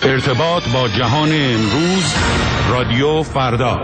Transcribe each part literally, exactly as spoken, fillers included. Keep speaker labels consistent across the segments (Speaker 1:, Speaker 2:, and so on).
Speaker 1: ارتباط با جهان امروز، رادیو فردا.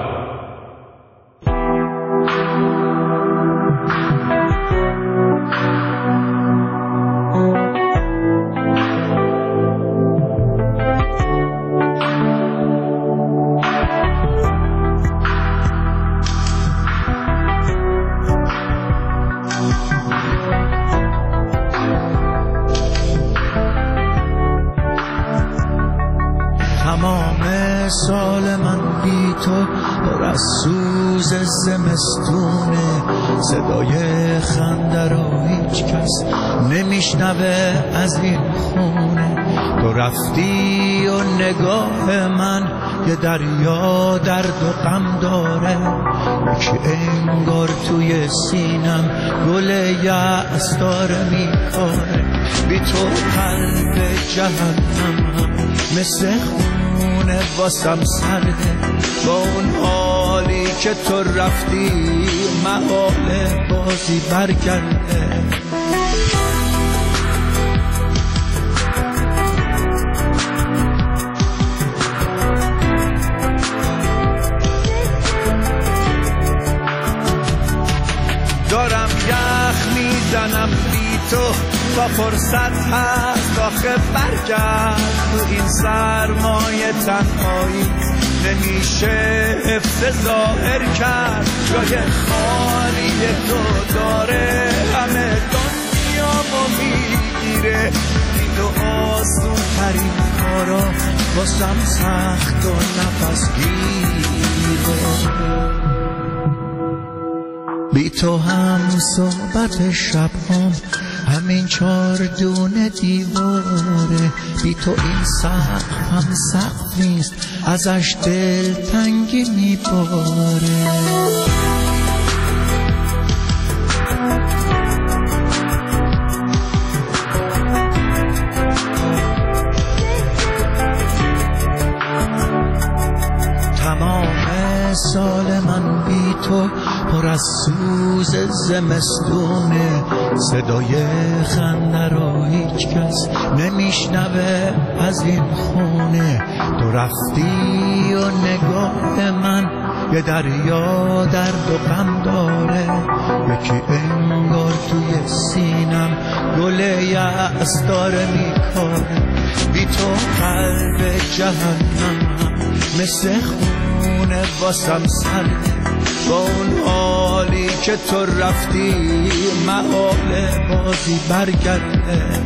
Speaker 2: سال من بی تو پر از سوز زمستونه، صدای خنده رو هیچ کس نمیشنوه از این خونه. تو رفتی و نگاه من یه دریا درد و غم داره، یکی انگار توی سینم گل یأس داره میکاره. بی تو قلب جهنم مثل خونه واسم سرده، با اون حالی که تو رفتی محاله بازی برگرده. دارم یخ میزنم بی تو تا فرصت هست آخه برگرد. تو این سرمایه تنهایی نمیشه حفظ ظاهر کرد. جای خالی تو داره همه دنیامو میگیره. این تو آسون ترین کارا واسم سخت و نفس گیره. بی تو هم صحبت شب هم همین چار دونه دیواره. بی تو این سقف هم سقف نیست، ازش دل تنگی میباره. تمام سال من بی تو پر از سوز زمستونه، صدای خنده رو هیچ کس نمیشنوه از این خونه. تو رفتی و نگاه من یه دریا درد و غم داره، یکی انگار توی سینم گل یأس داره میکاره. بی تو قلب جهنم مثل خونه واسم سرده، با اون حالی که تو رفتی محاله بازی برگرده.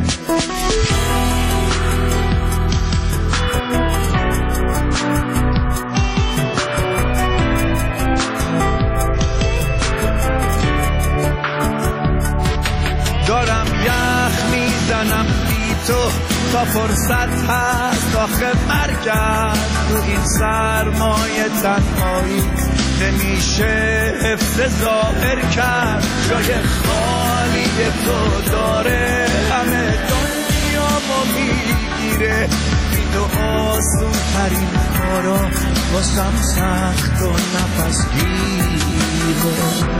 Speaker 2: دارم یخ میزنم بی تو تا فرصت هست آخه برگرد. تو این سرمایه تنهایی نمیشه حفظ ظاهر کرد. جای خالی تو داره همه دنیامو میگیره. بی تو آسون ترین کارا واسم سخت و نفس گیره.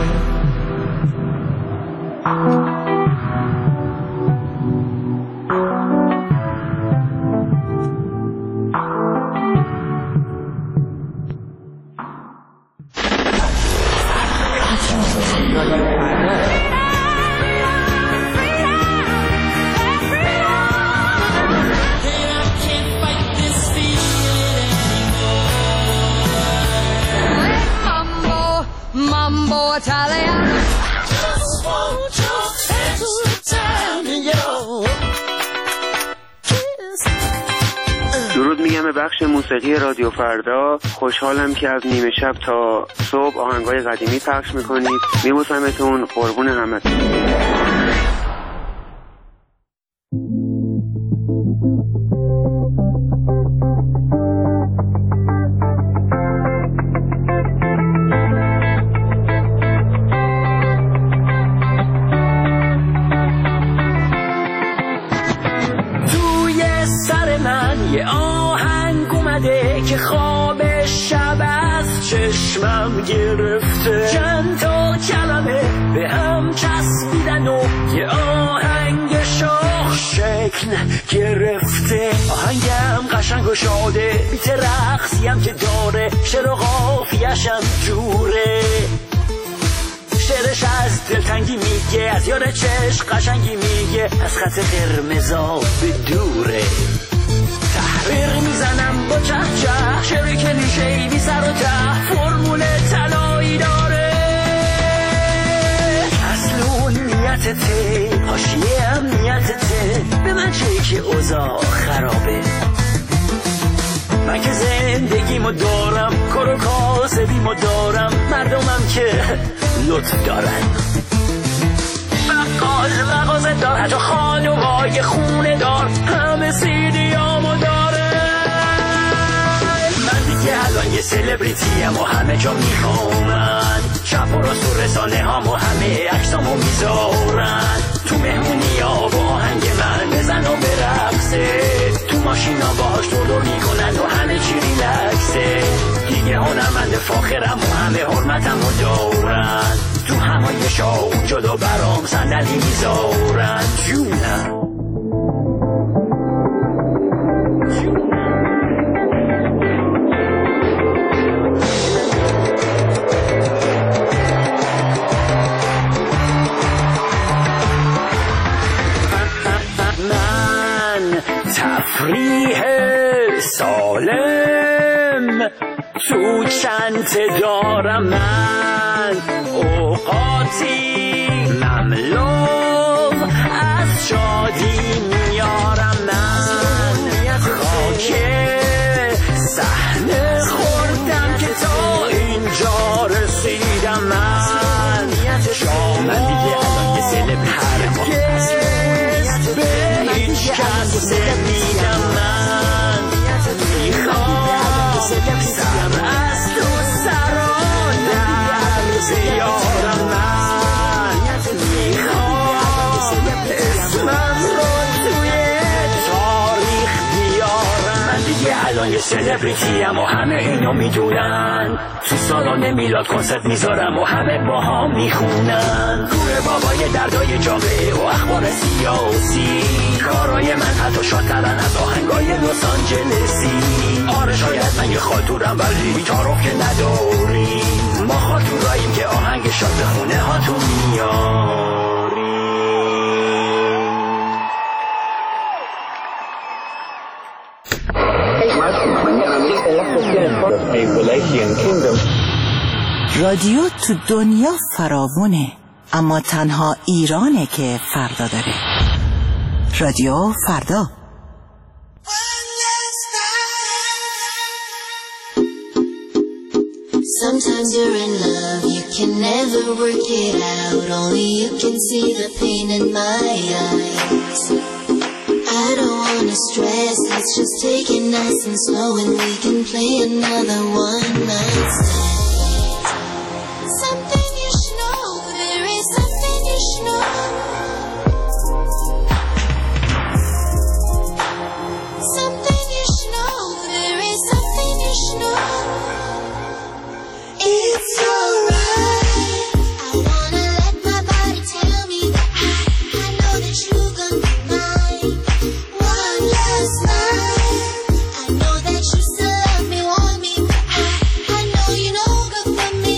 Speaker 3: درود میگم به بخش موسیقی رادیو فردا. خوشحالم که از نیمه شب تا صبح آهنگای قدیمی پخش میکنید. میبوسمتون، قربون همتون.
Speaker 4: یه آهنگ اومده که خواب شب از چشمم گرفته. چند تا کلمه به هم چسبیدن و یه آهنگ شاخ شکل گرفته. آهنگم قشنگ و و شاده، بیت رقصیم که داره، شعر و قافیه‌شم جوره. شعرش از دلتنگی میگه، از یار چشم قشنگی میگه، از خط قرمزا به دوره. تحریر میزنم با چه چه، شعر کلیشه‌ای بی سر و ته، فرمول طلایی داره. اصل اون نیتته، حاشیه امنیتته، به من چه که اوضاع خرابه. من که زندگیمو دارم، کار و کاسبیمو دارم، مردمم که لطف دارن. بقال مغازه دار، حتی خانومای خونه دار، همه سیدیامو داره. من دیگه الان یه سلبریتیم و همه جا میخوامن، چپ و راست و رسانه هامو همه عکسامو میذارن. تو مهمونی ها با آهنگ من بزن و برقصه، تو ماشینا باهاش دور دور میکنن و همه چی ریلکسه. دیگه هنرمند فاخرم و همه حرمتمو دارن، تو همایشا اونجا دو برام صندلی میذارن. جونم تفریح سالم تو چنت دارم، من اوقاتی مملو از شادی میارم. من خاک صحنه خوردم که تا اینجا رسیدم. من من دیگه الان یه سلبریتیم، به هیچ کس نمیدم. من میخوام سر از تو سران در زیارم. من میخوام اسمم رو توی تاریخ بیارم. من دیگه الان یه سلبریتیم و همه اینو میدونن، تو سالن میلاد کنسرت میذارم و همه با هم میخونن. گوره بابای دردای جامعه و اخبار سیاسی، کارای من حتی شادترن از آهنگای لس آنجلسی. آره شاید من یه خاطورم ولی تعارف که نداریم، ما خاطوراییم که آهنگ شاد به خونه هاتون میاریم.
Speaker 5: رادیو تو دنیا فراوونه، اما تنها ایرانه که فردا داره. رادیو فردا.
Speaker 6: Sometimes you're in love, you can never work it out. Only you can see the pain in my eyes. I don't wanna stress, let's just take it nice and slow, and we can play another one night stand. Something you should know, there is something you should know. Something you should know, there is something you should know. It's alright, I wanna let my body tell me that I, I know that you're gonna be mine. One last night, I know that you still love me, want me, but I, I know you know good for me.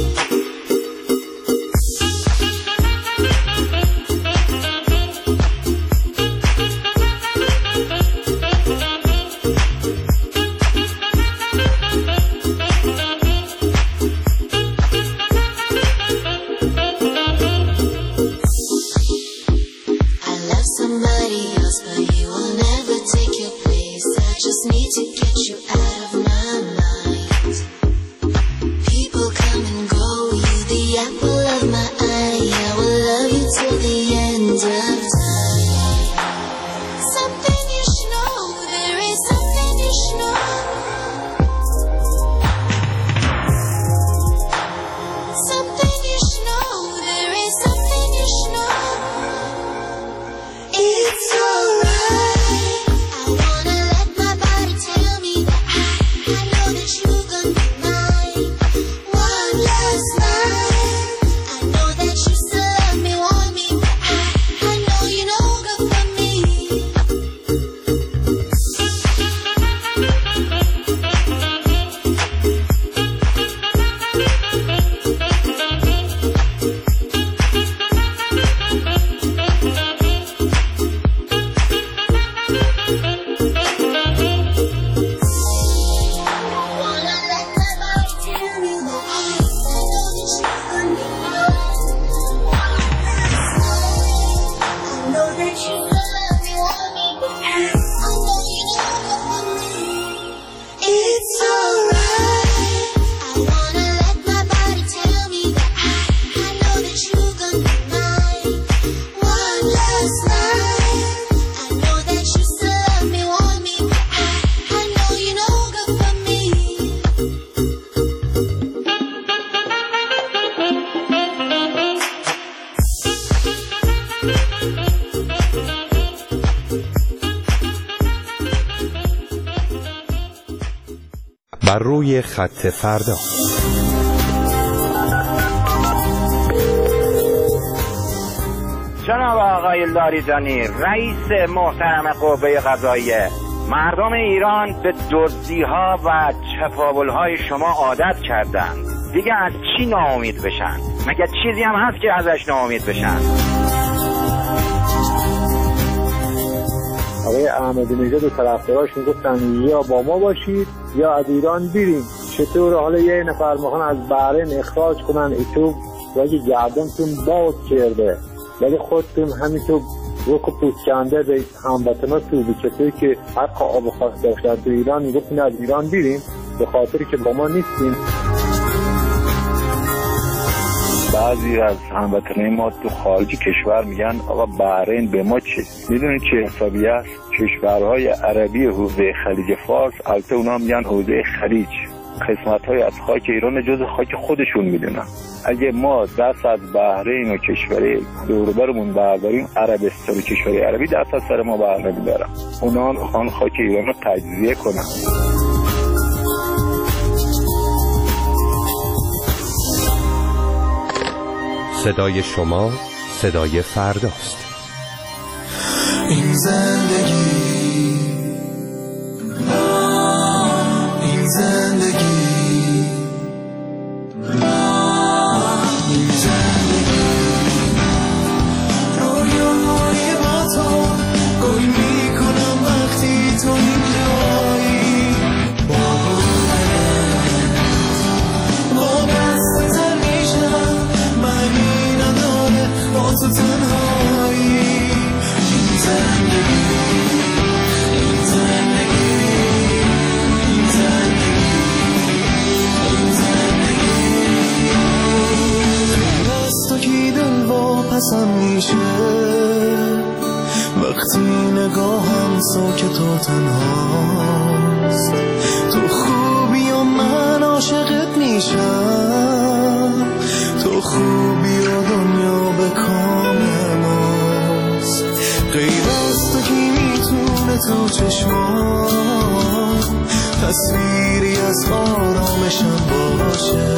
Speaker 6: I love somebody else, but you will never take your place. I just need to get you out of my mind. People come and go, you the apple of my eye. I will love you till the end of time. Something you should know, there is something you should know. Something you should know, there is something you should know. It's alright, I wanna let my body tell
Speaker 1: بر روی خط فردا.
Speaker 7: جناب آقای لاریجانی، رئیس محترم قوه قضاییه، مردم ایران به دزدی‌ها و چپاول‌های شما عادت کردند. دیگه از چی ناامید بشن؟ مگه چیزی هم هست که ازش ناامید بشن؟
Speaker 8: آقای احمدی نژاد و طرفداراش میگفتن یا با ما باشید یا از ایران بریم. چطور حالا یه نفر میخوان از بحرین اخراج کنن ایتو و اگه گردنتون باز کرده ولی خودتون همینطور روک و پوست کنده به هموطناتون به کسایی که حق آب و خاک داشتن تو ایران میگفتن از ایران بریم به خاطری که با ما نیستیم.
Speaker 9: بعضی از هموطنای ما تو خارج کشور میگن آقا بحرین به ما چه؟ میدونید چه حسابی است؟ کشورهای عربی حوزه خلیج فارس، البته اونا میگن حوزه خلیج، قسمت‌های از خاک ایران جز خاک خودشون میدونن. اگه ما دست از بحرین و کشور دور و برمون برداریم، عربستان و کشور عربی دست از سر ما بر نمیدارن. اونا میخوان خاک ایران رو تجزیه کنن.
Speaker 1: صدای شما صدای فرداست.
Speaker 2: این زندگی این زندگی این زندگی رویای با تو گل میکنم وقتی تو اینجایی با بودنت با دستت میشم معنی نداره با تو تنهایی. این زندگی این زندگی این زندگی این زندگی از تو کی دل واپسم میشه وقتی نگاهم ساکت و تنهاست. تو خوبی و من عاشقت میشم، تو خوبی و دنیا به کام ماست. غیر از تو کی میتونه تو چشمان تصویری از آرامشم باشه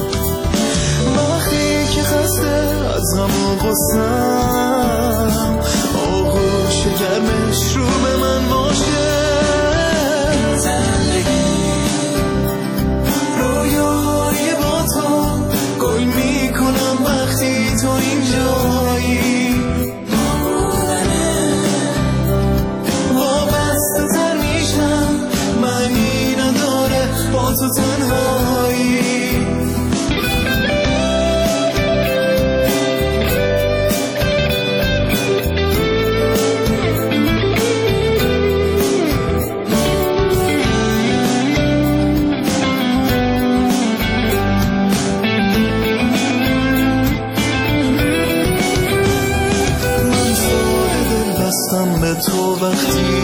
Speaker 2: وقتی که خسته از غم و غصه‌ام آغوش گرمش رو به من باشه. زندگی رویای با تو گل میکنم وقتی تو اینجایی با بودنت وابسته تر میشم معنی نداره با تو تنهایی. به تو وقتی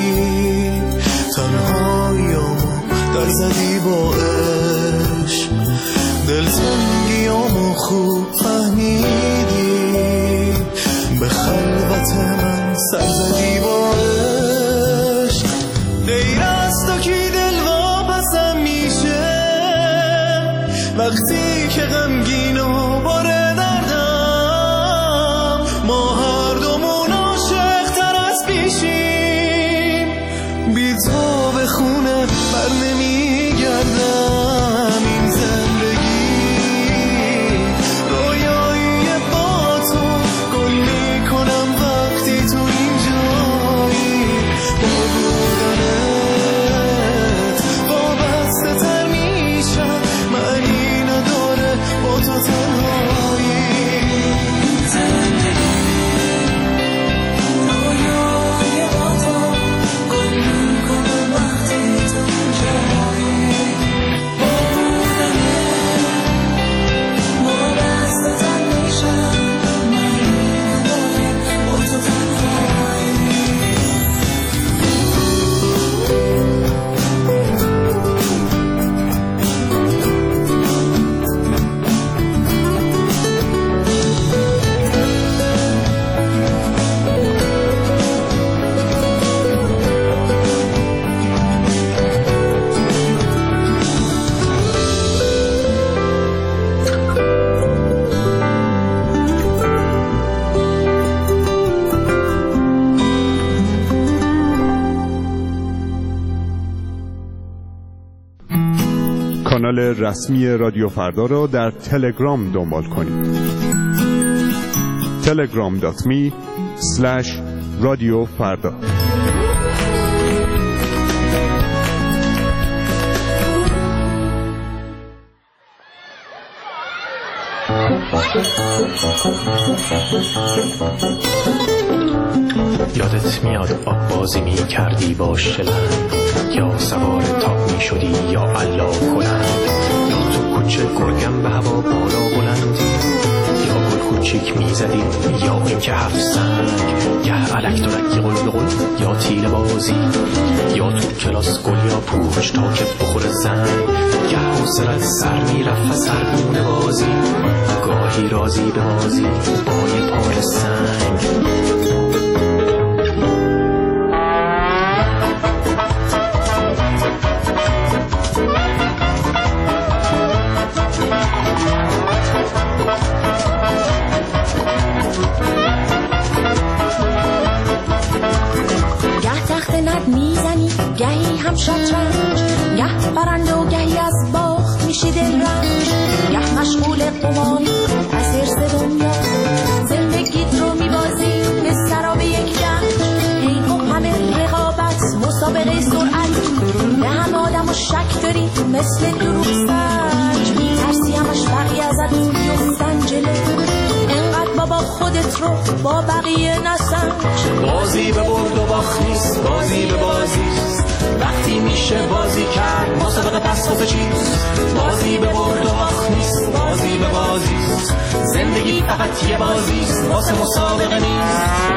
Speaker 2: تنهاییامو در زدی با عشق دلتنگیامو خوب فهمیدی به خلوت من سر زدی با عشق. غیر از تو کی دل واپسم میشه وقتی که غمگین و باره دردم ما هر دومون عاشق تر از پیشیم بی تو به خونه بر نمیگردم. این زندگی رویایی با تو گل میکنم وقتی تو اینجایی با بودنت وابسته تر میشم معنی نداره با تو تنهایی. زندگی رویای با تو گل میکنم وقتی تو اینجایی
Speaker 10: کانال رسمی رادیو فردا را در تلگرام دنبال کنید. تلگرام دات می اسلش رادیو فردا.
Speaker 11: یادت میاد آب بازی می کردی با شلنگ، یا سوار تاپ می شدی یا علا کلند، یا تو کوچه گرگم به هوا بالا بلندی، یا گل کوچیک می زدی یا این که هفت سنگ، گه علک دارکی قل قل یا تیر بازی، یا تو کلاس گل یا پوچ تا که بخور زنگ، گه حوصلت سر می رفت سرگونه بازی، گاهی رازی به بازی با یه پار سنگ.
Speaker 12: گهی هم شطرنج، گه برنده و گهی از باخت میشی دل رنج، گه مشغول قماری از ارز دنیا، زندگیت رو میبازی به سراب یک گنج، ای خب همه رقابت مسابقه سرعت، به همه آدم و شک داری مثل دروغ سنج، میترسی همش بقیه ازت بیفتن جلو، انقدر بابا خودت رو با بقیه نسنج.
Speaker 11: بازی به برد و باخت نیست، بازی به بازیست، وقتی میشه بازی کرد مسابقه پس واسه چیست، بازی به برد و باخت نیست، بازی به بازیست، زندگی فقط یه بازیست واسه مسابقه نیست.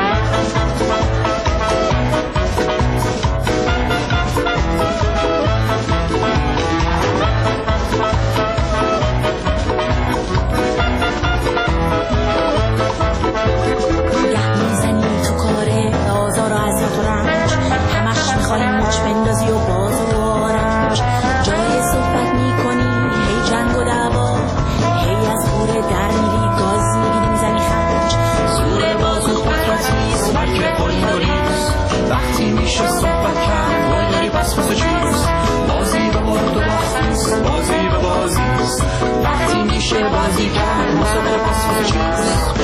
Speaker 12: بندازی و باز و آرنج، جای صحبت میکنی هی جنگ و دعوا، هی از خوره در میری گاز میگیری میزنی خنج، زور باز و قدرت نیست بلکه قلدریست، وقتی میشه صحبت کرد قلدری پس واسه چیست، بازی به برد و باخت نیست، بازی به بازیست، وقتی میشه بازی کرد مسابقه پس واسه چیست.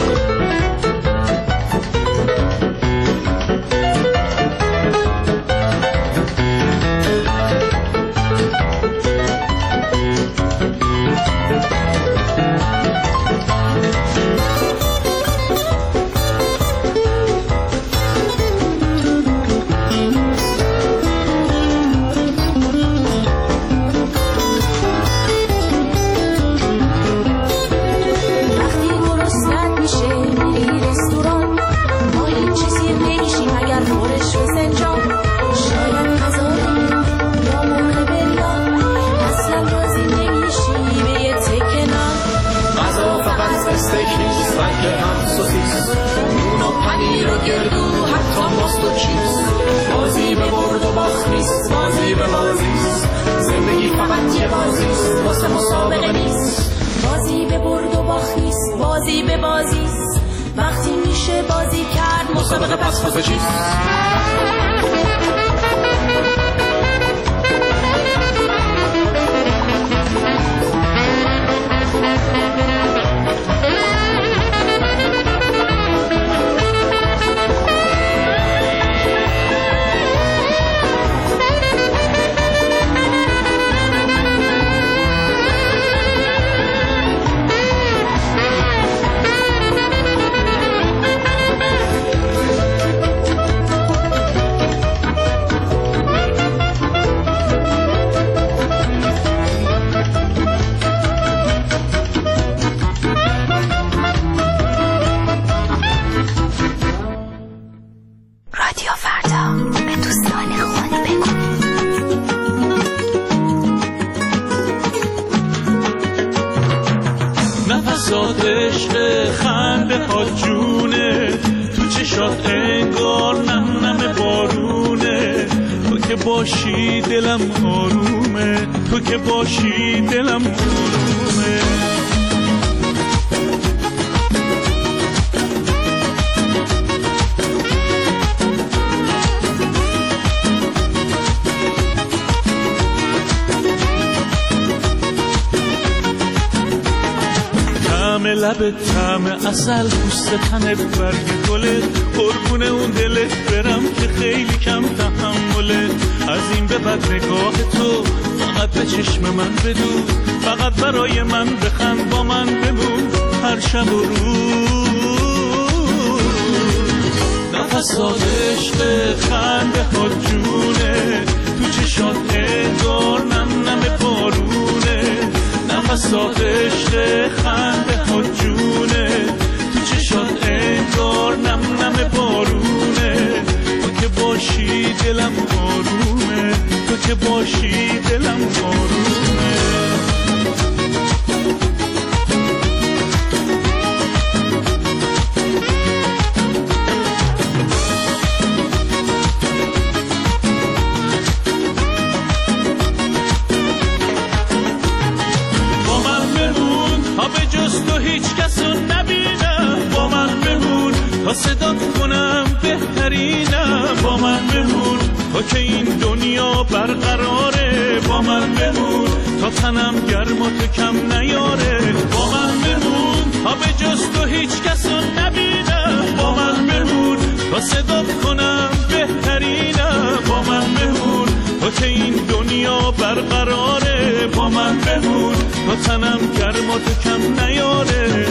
Speaker 12: بازی به برد و باخت نیست، بازی به بازیست، زندگی فقط یه بازیست واسه مسابقه نیست، بازی به برد و باخت نیست، بازی به بازیست، وقتی میشه بازی کرد مسابقه پس واسه چیست.
Speaker 13: نفسات عشق خنده ها جونه، تو چشات انگار نم نم بارونه، تو که باشی دلم آرومه، تو که باشی دلم آرومه. لب طعم عسل، پوست تنت برگ گلت، قربون اون دلت برم که خیلی کم تحمله. از این به بعد نگاه تو فقط به چشم من بدون، فقط برای من بخند، با من بمون هر شب و روز. نفسات عشق خنده ها جونه، تو چشات انگار نم نم بارونه. نفسات عشق خنده ها جونه، تو چشات انگار نم نم بارونه. تو که باشی دلم آرومه، تو که باشی دلم آرومه. صدا کنم بهترینم، با من بمون تا که این دنیا برقراره. با من بمون تا تنم گرم و تو کم نیاره. با من بمون تا به جز تو هیچ کس رو نبینم. با من بمون تا صدا کنم بهترینم. با من بمون تا که این دنیا برقراره. با من بمون تا تنم گرم و تو کم نیاره.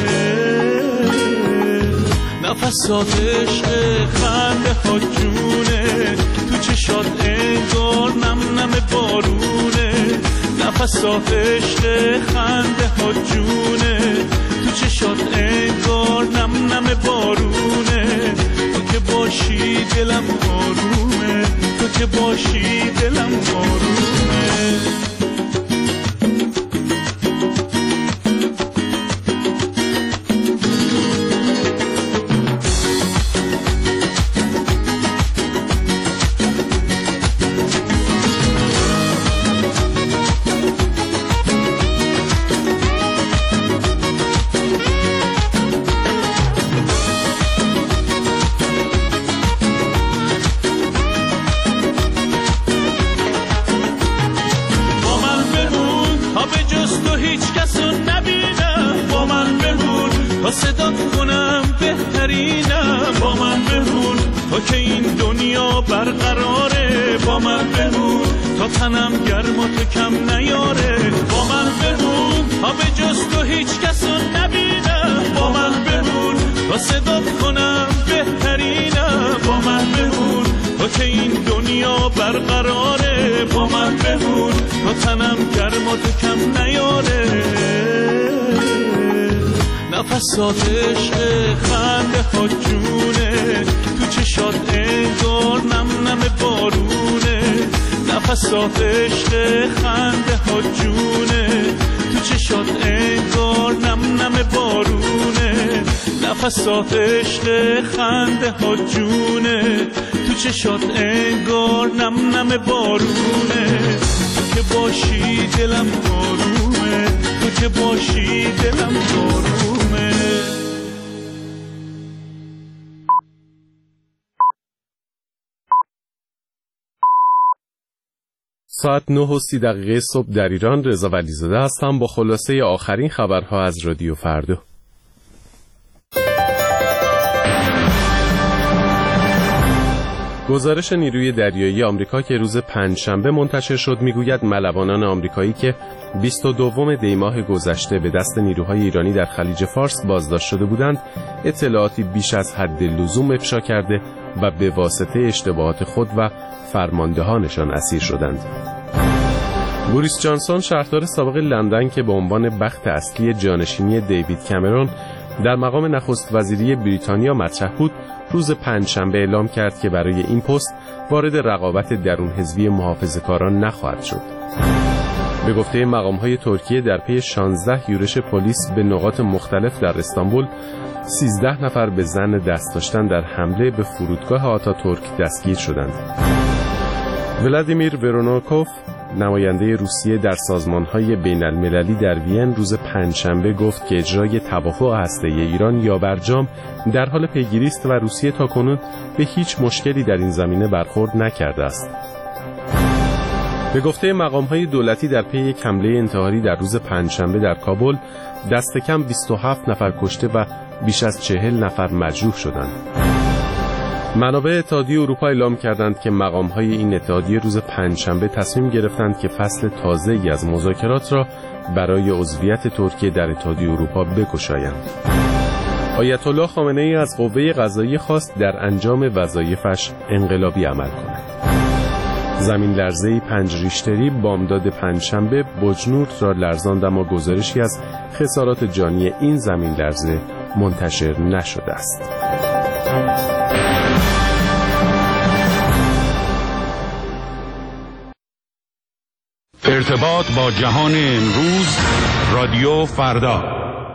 Speaker 13: نفسات عشق خنده ها جونه، تو چشات انگار نم نم بارونه. نفسات عشق خنده ها جونه، تو چشات انگار نم نم بارونه. تو که باشی دلم آرومه، تو که باشی دلم آرومه. صدا کنم بهترینم. با من بمون تا که این دنیا برقراره. با من بمون تا تنم گرم و تو کم نیاره. با من بمون تا به جز تو هیچ کس رو نبینم. با من بمون تا صدا کنم بهترینم. با من بمون تا که این دنیا برقراره. با من بمون تا تنم گرم و تو کم نیاره. نفسات عشق خنده ها جونه، تو چشات انگار نم نم بارونه. نفسات عشق خنده ها جونه، تو چشات انگار نم نم بارونه. نفسات عشق خنده ها جونه، تو چشات انگار نم نم بارونه. تو که باشی دلم آرومه، تو که باشی دلم آرومه.
Speaker 14: ساعت نه و سی دقیقه صبح در ایران. رضا ولیزاده هستم با خلاصه آخرین خبرها از رادیو فردا. گزارش نیروی دریایی آمریکا که روز پنجشنبه منتشر شد میگوید ملوانان آمریکایی که بیست و دوم دی ماه گذشته به دست نیروهای ایرانی در خلیج فارس بازداشت شده بودند، اطلاعاتی بیش از حد لزوم افشا کرده و به واسطه اشتباهات خود و فرماندهانشان اسیر شدند. بوریس جانسون شهردار سابق لندن که به عنوان بخت اصلی جانشینی دیوید کامرون در مقام نخست وزیری بریتانیا مطرح بود، روز پنجشنبه اعلام کرد که برای این پست وارد رقابت درون حزبی محافظه‌کاران نخواهد شد. به گفته مقام‌های ترکیه در پی شانزده یورش پلیس به نقاط مختلف در استانبول، سیزده نفر به ظن دست داشتن در حمله به فرودگاه آتاتورک دستگیر شدند. ولادیمیر ورونوکوف، نماینده روسیه در سازمان‌های بین‌المللی در وین، روز پنجشنبه گفت که اجرای توافق هسته‌ای ایران یا برجام در حال پیگیری است و روسیه تاکنون به هیچ مشکلی در این زمینه برخورد نکرده است. به گفته مقام‌های دولتی در پی یک حمله انتحاری در روز پنجشنبه در کابل دست کم بیست و هفت نفر کشته و بیش از چهل نفر مجروح شدند. منابع اتحادیه اروپا اعلام کردند که مقام‌های این اتحادیه روز پنجشنبه تصمیم گرفتند که فصل تازه‌ای از مذاکرات را برای عضویت ترکیه در اتحادیه اروپا بگشایند. آیت الله خامنه‌ای از قوه قضاییه خواست در انجام وظایفش انقلابی عمل کند. زمین لرزه‌ای پنج ریشتری بامداد پنجشنبه بجنورد را لرزاند، اما گزارشی از خسارات جانی این زمین لرزه منتشر نشده است.
Speaker 1: ارتباط با جهان امروز، رادیو فردا.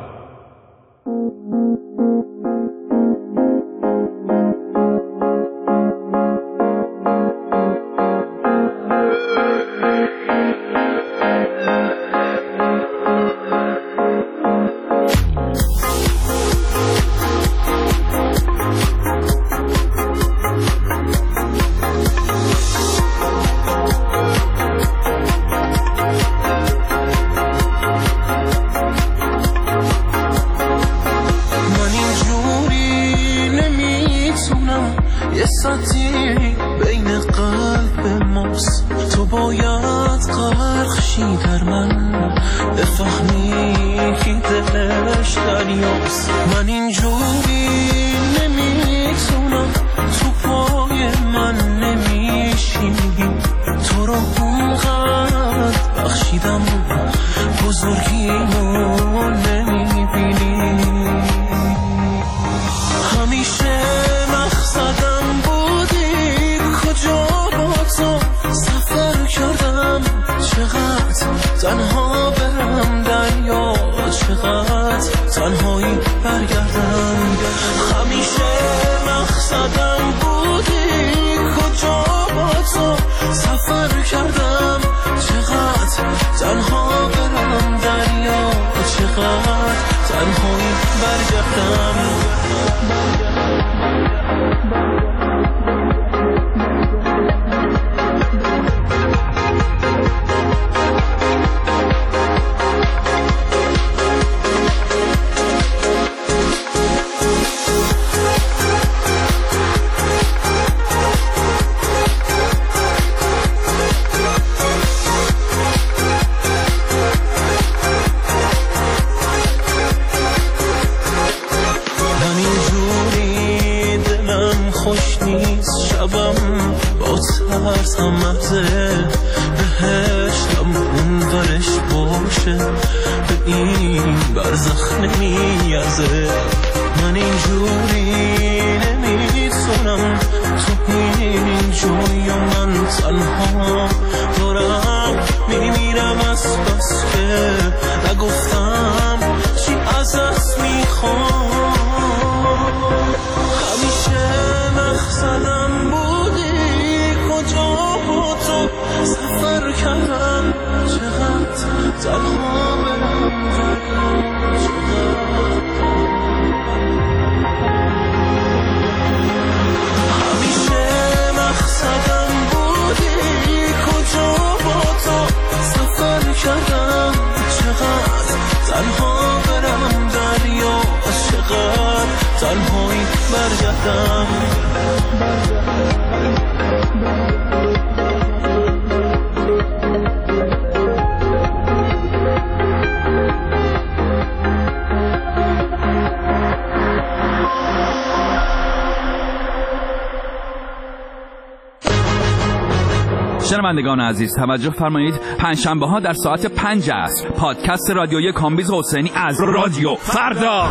Speaker 15: شنوندگان عزیز توجه فرمایید، پنجشنبه ها در ساعت پنج عصر پادکست رادیویی کامبیز حسینی از رادیو فردا.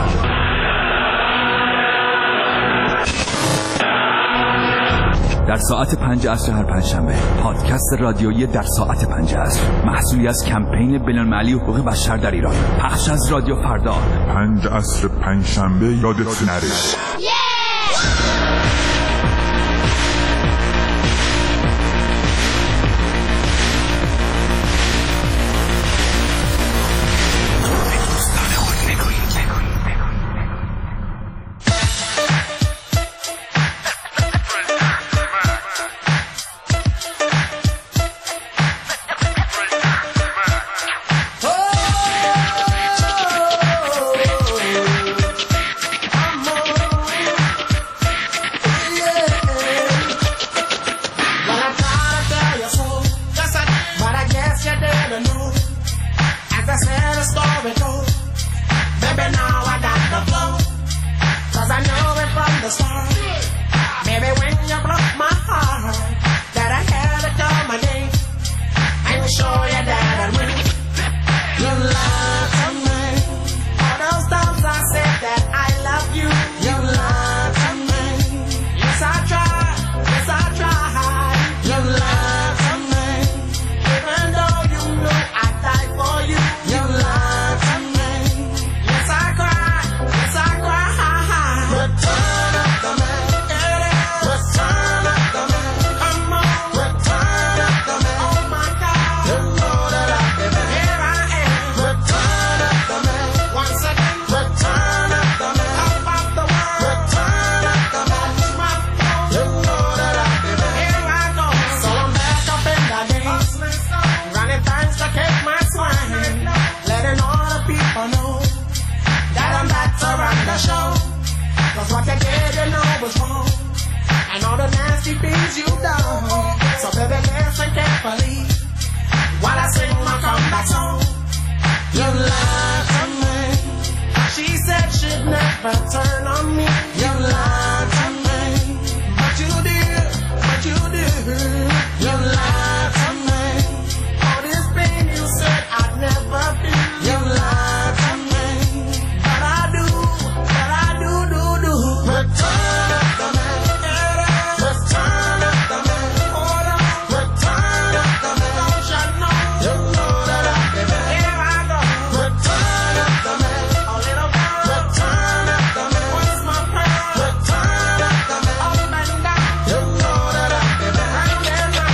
Speaker 15: در ساعت پنج عصر هر پنجشنبه پادکست رادیویی در ساعت پنج عصر، محصولی از کمپین بین‌المللی حقوق بشر در ایران، پخش از رادیو فردا.
Speaker 16: پنج عصر پنجشنبه یادت نره.
Speaker 2: was wrong and all the nasty things you've done. So baby, listen carefully while I sing my comeback song. You lied to me. She said she'd never turn on me. You lied to me, but you did, but you did. You lied to me. All this pain you said I'd never feel. You lied to me, but I do, but I do, do, do. Return of the man, return of the man. Hold on, return of the man. Don't you know? You know that I give it. Here I go. Return of the man, a little girl. Return of the man. What's my prayer? Return of the man. Up and down. You know that I give it. Right there now.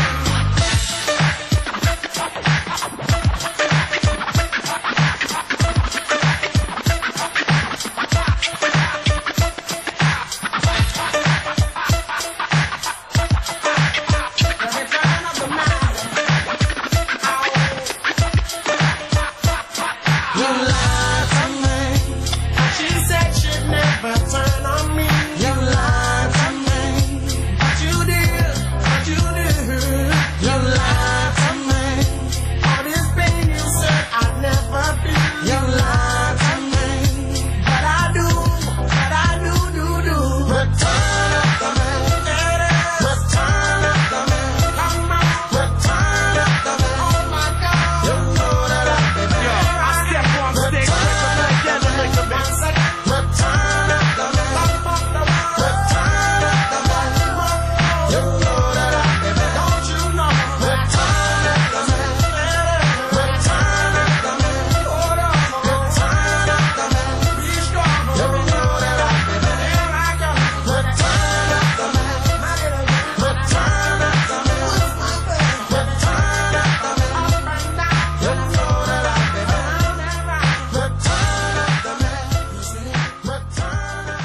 Speaker 2: You lied to me. She said she'd never turn on me. You lied to me, but you did, but you did. You lied to me. All this pain you said I'd never feel. You lied to me, but I do, but I do, do, do. Return of the man, return of the man. Come on, return of the man. Oh my God, you know that I did it. I step on stage, break them together like a mess. Return of the man, return of the man. You know that I did it. Don't you know? Return of the man, return of the man. Hold on, return of the man. Be strong. You know that I did it. Here I go. Return of the man, return of the man. Return of the man. Up and down. You know that I did it. Return of the man. Return of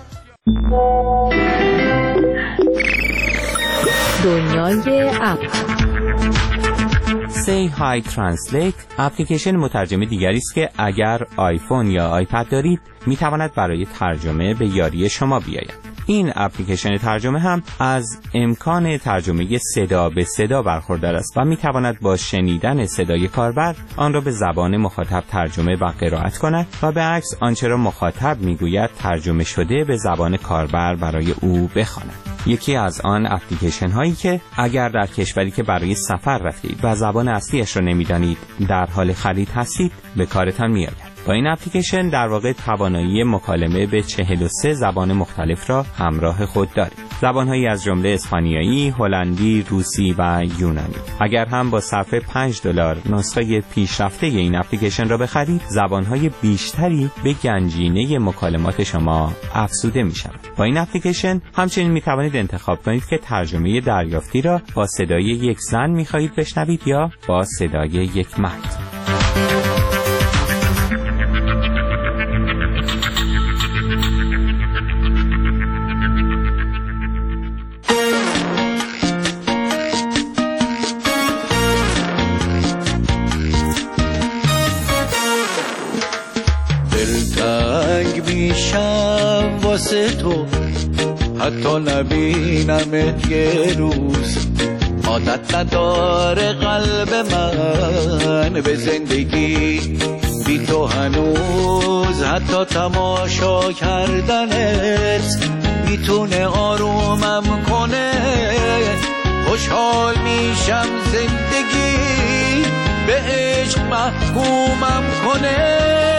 Speaker 17: دنیای اپ.
Speaker 18: Say Hi Translate اپلیکیشن مترجم دیگری است که اگر آیفون یا آیپد دارید میتواند برای ترجمه به یاری شما بیاید. این اپلیکیشن ترجمه هم از امکان ترجمه صدا به صدا برخوردار است و میتواند با شنیدن صدای کاربر آن را به زبان مخاطب ترجمه و قرائت کند و به عکس آنچه را مخاطب میگوید ترجمه شده به زبان کاربر برای او بخواند. یکی از آن اپلیکیشن هایی که اگر در کشوری که برای سفر رفتید و زبان اصلیش را نمیدانید در حال خرید هستید به کارتان میآید. با این اپلیکیشن در واقع توانایی مکالمه به چهل و سه زبان مختلف را همراه خود دارید. زبانهایی از جمله اسپانیایی، هلندی، روسی و یونانی. اگر هم با صرف پنج دلار نسخه پیشرفته این اپلیکیشن را بخرید، زبانهای بیشتری به گنجینه مکالمات شما افزوده می شود. با این اپلیکیشن همچنین می توانید انتخاب کنید که ترجمه دریافتی را با صدای یک زن می خواهید بشنوید یا با صدای یک مرد.
Speaker 19: دلتنگ میشم واسه تو حتی نبینمت یه روز عادت نداره قلب من به زندگی بی تو هنوز حتی تماشا کردنت میتونه آرومم کنه خوشحال میشم زندگی به عشق محکومم کنه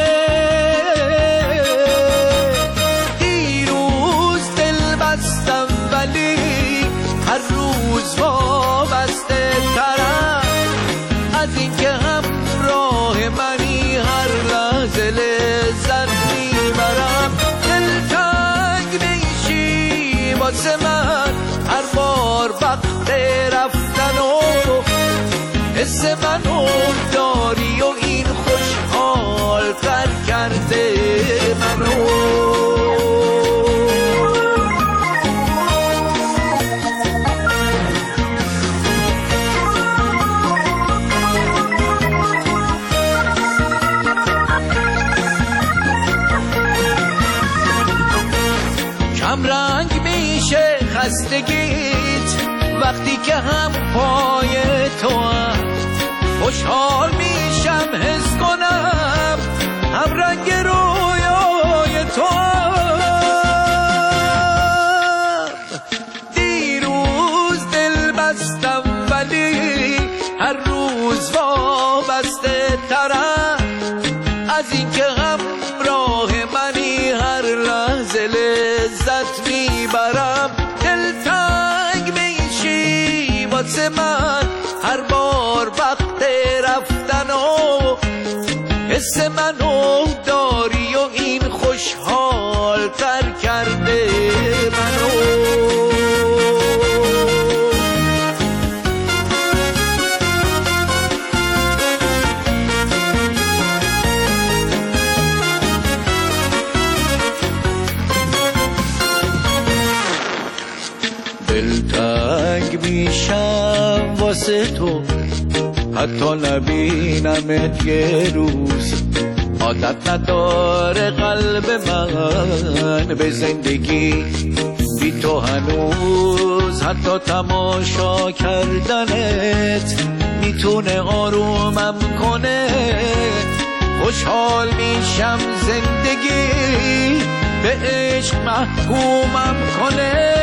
Speaker 19: دیروز دل بستم ولی هر روز وابسته ترم از اینکه همراه منی هر لحظه لذت میبرم دلتنگ میشی واسه من هر بار وقت رفتن و حس منو داری و این خوشحال تر کرده منو کم رنگ خستگیت وقتی که هم پای تو هم خوشحال میشم حس کنم هم رنگ رویای تو هم دیروز دل بستم ولی هر روز وابسته ترم از این که همراه منی هر لحظه لذت میبرم دلتنگ میشی واسه من هر بار وقت رفتن و حس منو داری و این خوشحال تر کرده منو دلتنگ میشم واسه تو حتی نبینمت یه روز عادت نداره قلب من به زندگی بی تو هنوز حتی تماشا کردنت میتونه آرومم کنه خوشحال میشم زندگی به عشق محکومم کنه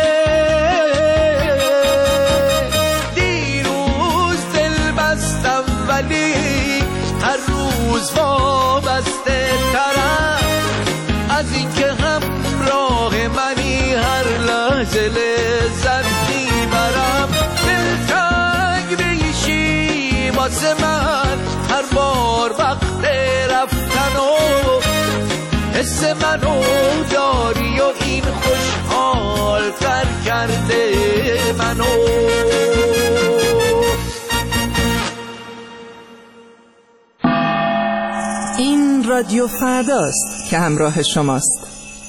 Speaker 19: ولی هر روز وابسته ترم از این که همراه منی هر لحظه لذت میبرم دلتنگ میشی واسه من هر بار وقت رفتن و حس منو داری و این خوشحال تر کرده منو
Speaker 5: این رادیو فرداست که همراه شماست.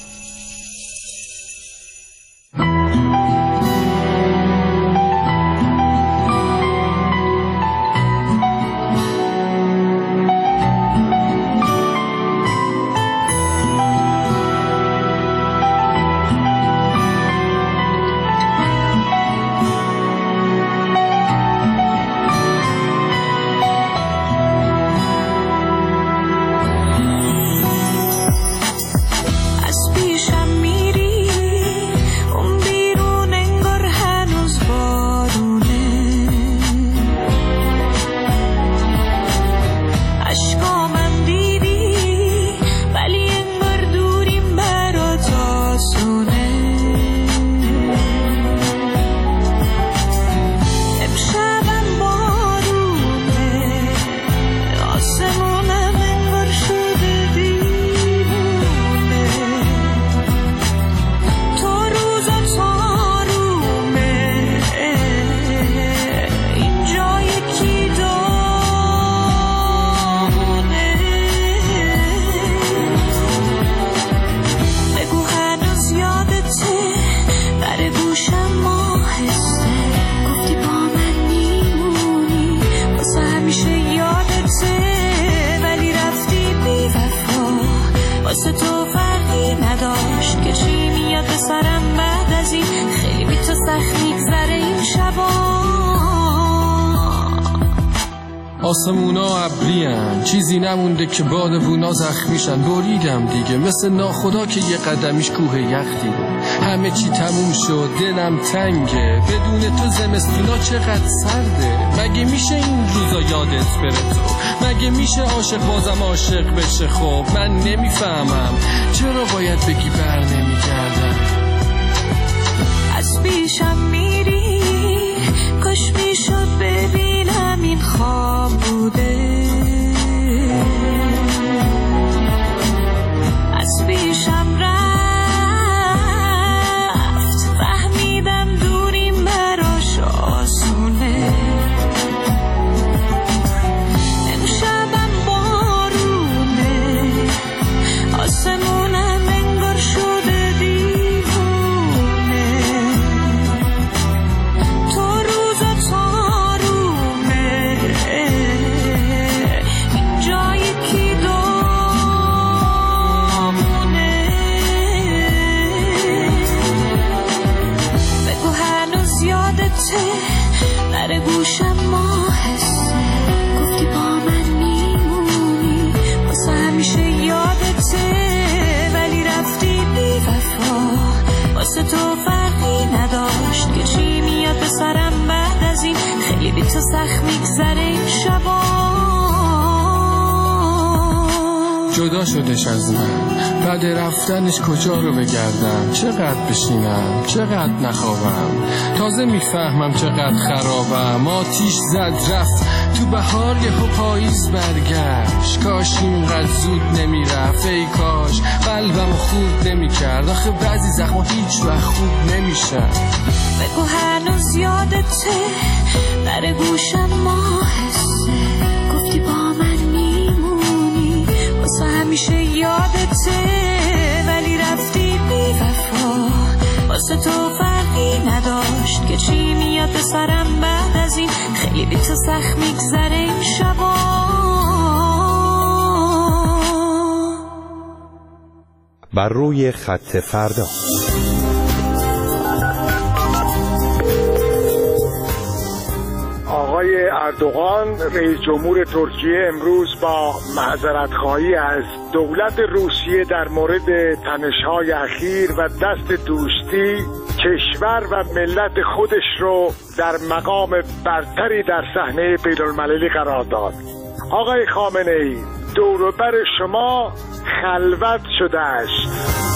Speaker 20: آسمونا ابریان چیزی نمونده که بادبونا زخمیشن بریدم دیگه مثل ناخدا که یه قدمیش کوه یخ دیده همه چی تموم شد دلم تنگه بدون تو زمستونا چقدر سرده مگه میشه این روزا یادت بره تو مگه میشه عاشق بازم عاشق بشه خب من نمیفهمم چرا باید بگی بر نمیگردم
Speaker 12: از پیشم میری کاش میشد ببینم این خواب بوده از پیشم رفت فهمیدم دوریم براش آسونه امشبم بارونه آسمونم انگار شده دیوونه
Speaker 20: جدا شدش از من، بعد رفتنش کجا رو بگردم، چقدر بشینم چقدر نخوابم، تازه میفهمم چقدر خرابم. آتیش زد رفت تو بهار یهو پاییز برگشت، کاش اینقدر زود نمیرفت، ای کاش قلبم خورد نمیکرد، آخه بعضی زخما هیچ وقت خوب نمیشن.
Speaker 12: بگو هنوز یادته در گوشم ماهسته، گفتی با من میمونی واسه همیشه یادته، ولی رفتی بی وفا، واسه تو فرقی نداشت که چی میاد به سرم بعد از این، خیلی بی تو سخت میگذره این شبا.
Speaker 1: بر روی خط فردا.
Speaker 21: آقای اردوغان رئیس جمهور ترکیه امروز با معذرت خواهی از دولت روسیه در مورد تنش‌های اخیر و دست دوستی کشور و ملت خودش رو در مقام برتری در صحنه بین‌المللی قرار داد. آقای خامنه‌ای، دور و بر شما خلوت شده است.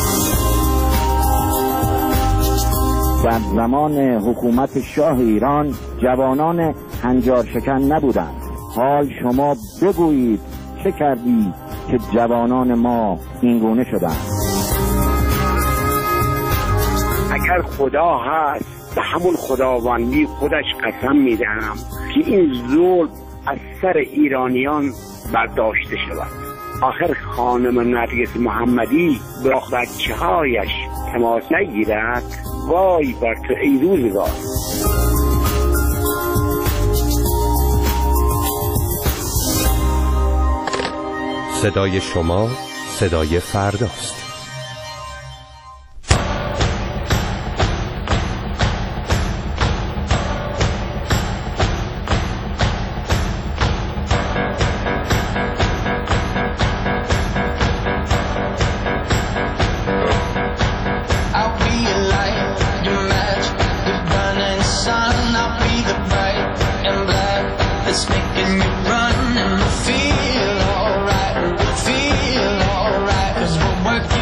Speaker 7: در زمان حکومت شاه ایران جوانان هنجار شکن نبودند. حال شما بگویید چه کردی که جوانان ما اینگونه شدند؟
Speaker 22: اگر خدا هست به همون خداوندی خودش قسم میدهم که این ظلم از سر ایرانیان برداشته شود. آخر خانم نرگس محمدی به بچه هایش تماس نگیرد، وای بر تو ای روزگار.
Speaker 1: صدای شما صدای فرداست.
Speaker 19: Working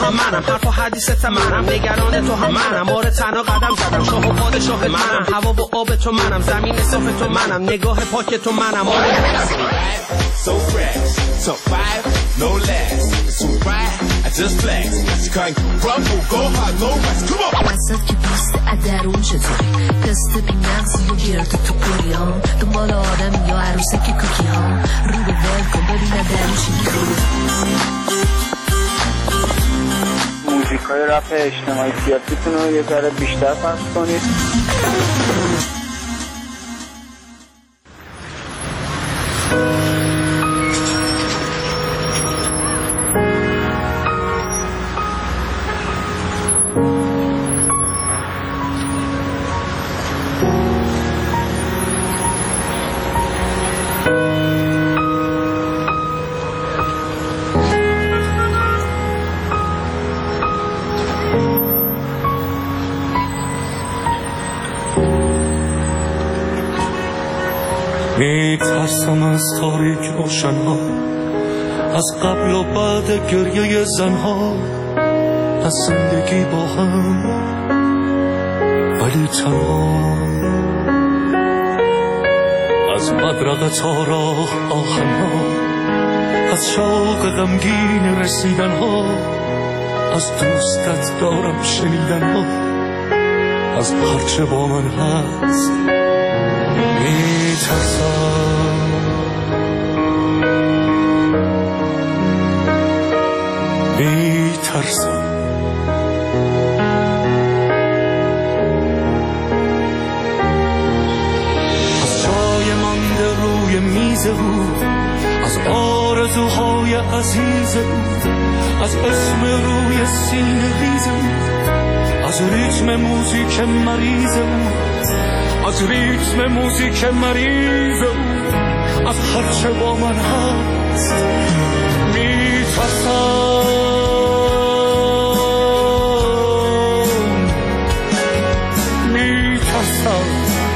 Speaker 3: هم منم، حرف و حدیثت منم، نگران تو هم منم، آره تنها قدم زدم، شاه و پادشاه منم، هوا و آب تو منم، زمین صاف تو منم، نگاه پاک تو منم.
Speaker 4: So fresh, so five, no less. So right, I just flex. You can't crumble, go hard, go west. Come on.
Speaker 12: وسط که پوست ادرون چطوری دست بی نفسی و گرد تو کوری ها دنبال آدم یا عروسه که کوکی ها رو به ول کن ببینه درون چی میگوری.
Speaker 23: موزیک های رپ اجتماعی سیاسیتون رو یه ذره بیشتر پخش کنید.
Speaker 13: میترسم از تاریک روشنها، از قبل و بعد گریه زنها، از زندگی با هم ولی تنها، از مدرقه تا راه آهنها، از شوق غمگین رسیدنها، از دوستت دارم شنیدنها، از هرچه با من هست میترسم. میترسم از جای مانده روی میز او، از آرزوهای عزیز او، از اسم روی سینه ریز او، از ریتم موزیک مریض او، از ریتم موزیک مریض او، از هرچه با من هست میترسم. میترسم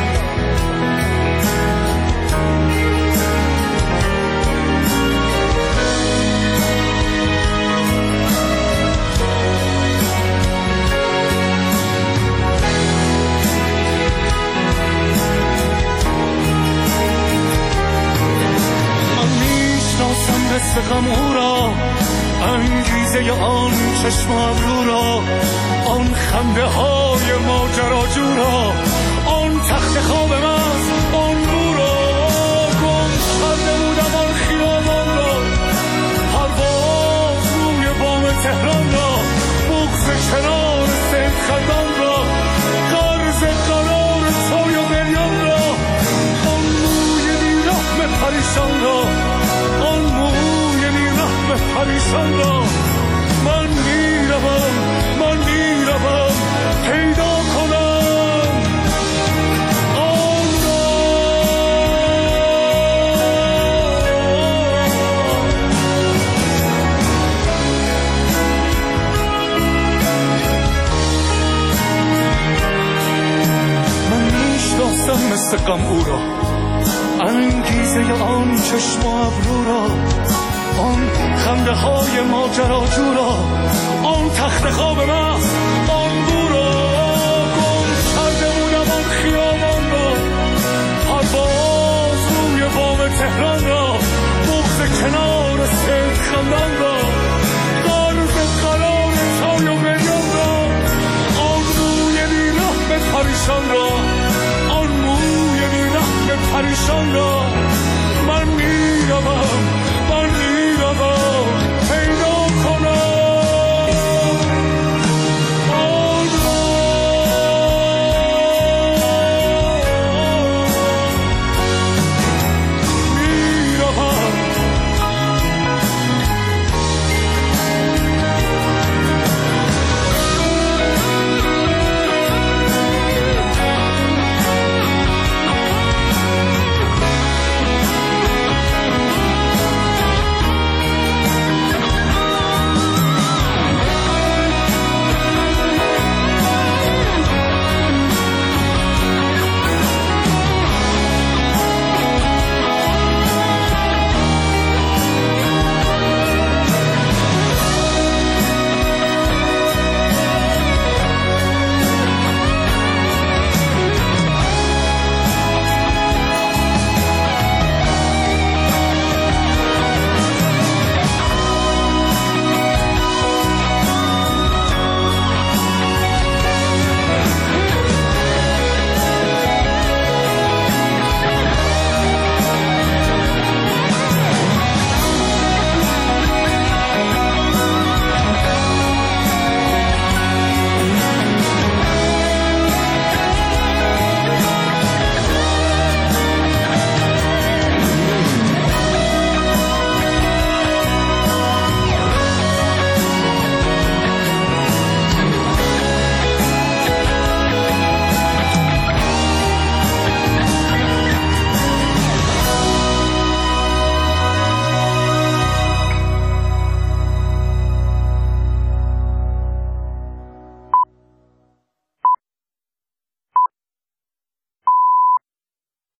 Speaker 13: مثل غم او را، انگیزه آن چشم ابرو را، آن خنده های ماجراجو را، آن تخت خواب مست، آن بو را، گم کرده بودم آن خیابان را، پرواز روی بام تهران را، بغض کنار سید خندان را، قرض قرار سوی و بریان را، آن موی بیرحم پریشان را، آن موی بیرحم پریشان را. من میروم، من میروم پیدا کنم آن را. من میشناسم مثل غم او را، انگیزه آن چشم و ابرو را، آن خنده های ماجراجو را، آن تخت خواب مست، آن بو را، گم کرده بودم آن خیابان را، پرواز روی بام تهران را، بغض کنار سید خندان را، قرض قرار چای و بریان را، آن موی بیرحم پریشان را، آن موی بیرحم پریشان را. من میروم،